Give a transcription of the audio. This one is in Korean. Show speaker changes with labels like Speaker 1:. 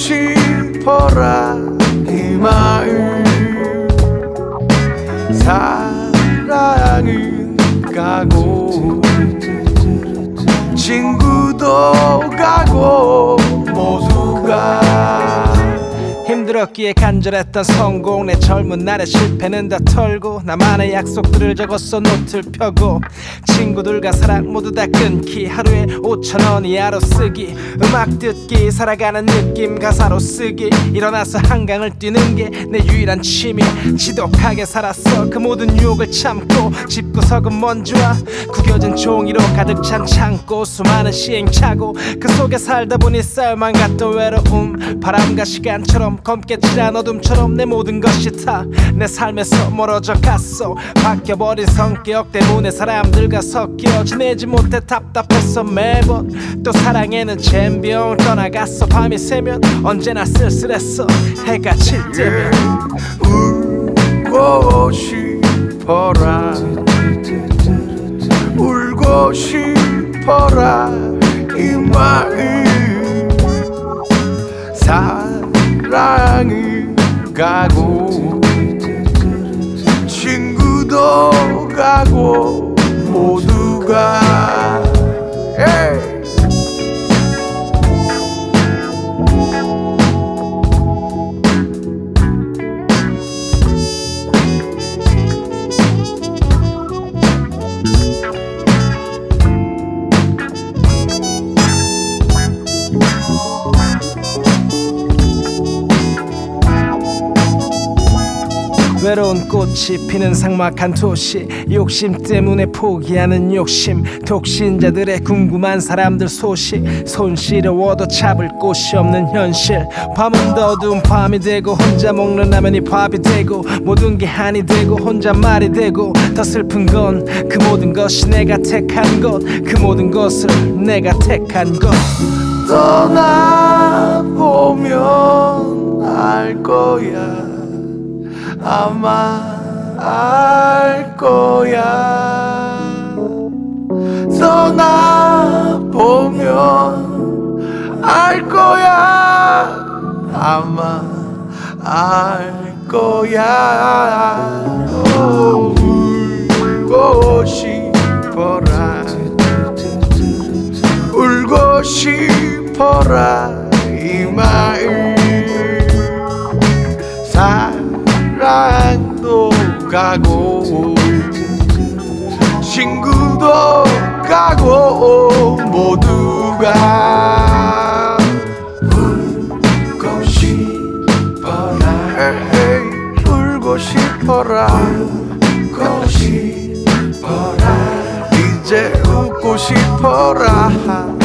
Speaker 1: 싶어라 이 마음 사랑은 가고 친구도 가고 모두가
Speaker 2: 힘들었기에 간절했던 성공 내 젊은 날의 실패는 다 털고 나만의 약속들을 적었어 노트를 펴고 친구들과 사랑 모두 다 끊기 하루에 5,000원 이하로 쓰기 음악 듣기 살아가는 느낌 가사로 쓰기 일어나서 한강을 뛰는 게 내 유일한 취미 지독하게 살았어 그 모든 유혹을 참고 집구석은 먼지와 구겨진 종이로 가득 찬 창고 수많은 시행착오 그 속에 살다 보니 쌓여만 갔던 외로움 바람과 시간처럼 검게 칠한 어둠처럼 내 모든 것이 다 내 삶에서 멀어져 갔어 바뀌어버린 성격 때문에 사람들과 섞여 지내지 못해 답답했어 매번 또 사랑에는 젬병 떠나갔어 밤이 새면 언제나 쓸쓸했어 해가 질 때면
Speaker 1: 울고 싶어라 울고 싶어라 이 마음 사랑은 가고 친구도 가고 모두가
Speaker 2: 외로운 꽃이 피는 삭막한 도시 욕심 때문에 포기하는 욕심 독신자들의 궁금한 사람들 소식 손시려워도 잡을 곳이 없는 현실 밤은 더 어두운 밤이 되고 혼자 먹는 라면이 밥이 되고 모든 게 한이 되고 혼잣말이 되고 더 슬픈 건 그 모든 것이 내가 택한 것 그 모든 것을 내가 택한 것
Speaker 1: 떠나보면 알 거야 아마 알 거야 떠나보면 알 거야 아마 알 거야 울고 싶어라 울고 싶어라 이 마음 사랑도 가고 친구도 가고 모두가 울고 싶어라 울고 싶어라 울고 싶어라 이제 웃고 싶어라